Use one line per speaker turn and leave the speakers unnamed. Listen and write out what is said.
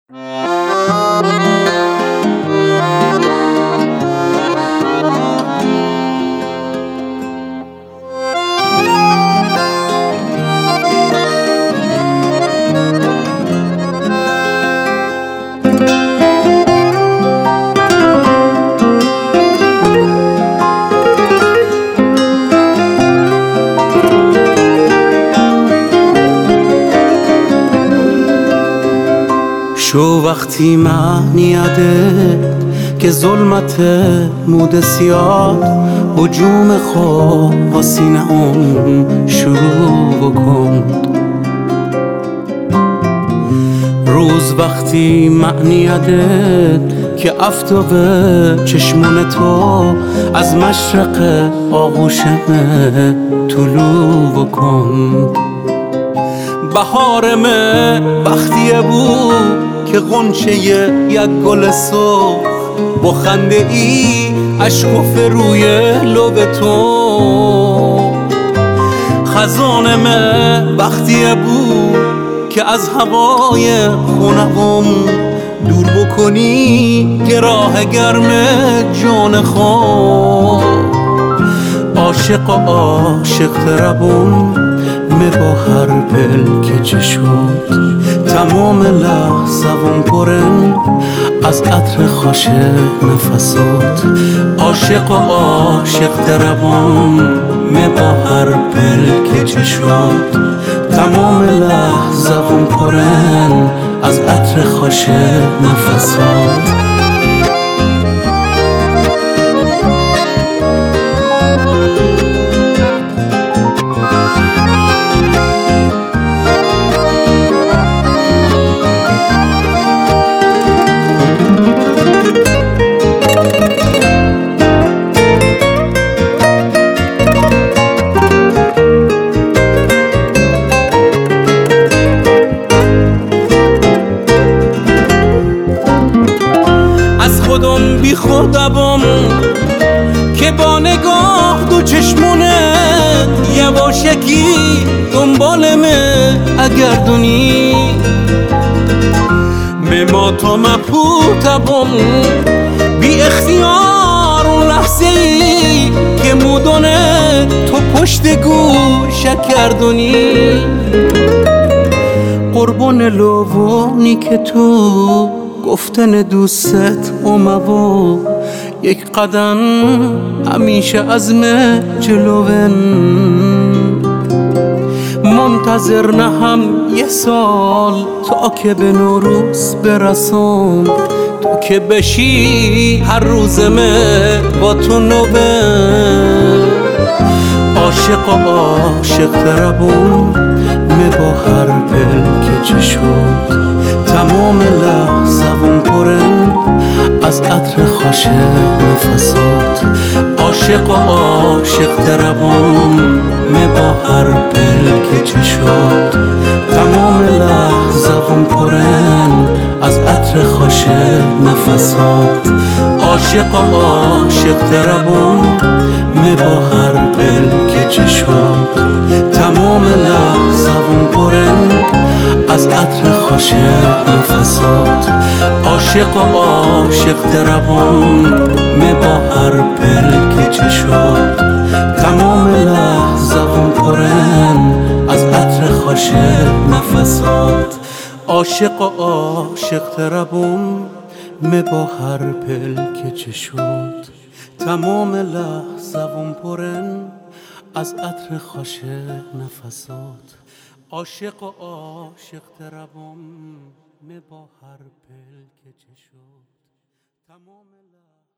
شو وقتی معنی عدد که ظلمت مود سیاد هجوم خواب با سینه شروع بکن. روز وقتی معنی عدد که افتاب چشمون تو از مشرق آغوشمه طلوع بکن. بهارمه وقتیه بود که غنچه یک گل سرخ با خنده ای اشکفته روی لب تو. خزانمه وقتیه بود که از هوای خونم دور بکنی گراه گرم جان خود. عاشق و عاشق تربم با هر پل که شد تمام لحظه‌ام پرن از عطر خوش نفسات. عاشق و عاشق تربم با هر پل که شد تمام لحظه‌ام پرن از عطر خوش نفسات. خودم بی خودم که با نگاه دو چشمونه یواشکی دنبالمه اگردونی مما تو مپوتم بی اختیار اون لحظه ای که مودونه تو پشت گوش کردونی. قربون لوونی که تو گفتن دوست اومو یک قدم همیشه عزم جلوون. منتظر نهم یه سال تا که به نوروز برسم تو که بشی هر روزمه با تو نوون. عاشق و عاشق تربم با هر پل که شد تمام لحظه‌ام پرن از عطر خوش نفسات. عاشق و عاشق تربم با هر پل که شد تمام لحظه‌ام پرن از عطر خوش نفسات. عاشق و عاشق تربم با هر پل که شد تمام لحظه‌ام پرن از عطر خوش نفسات. عاشق و عاشق تربم با هر پل که شد تمام لحظه‌ام پرن از عطر خوش نفسات. عاشق و عاشق تربم با هر پل که شد تمام لحظه‌ام پرن از عطر خوش نفسات. عاشق و عاشق تربم با هر پل که شد تمام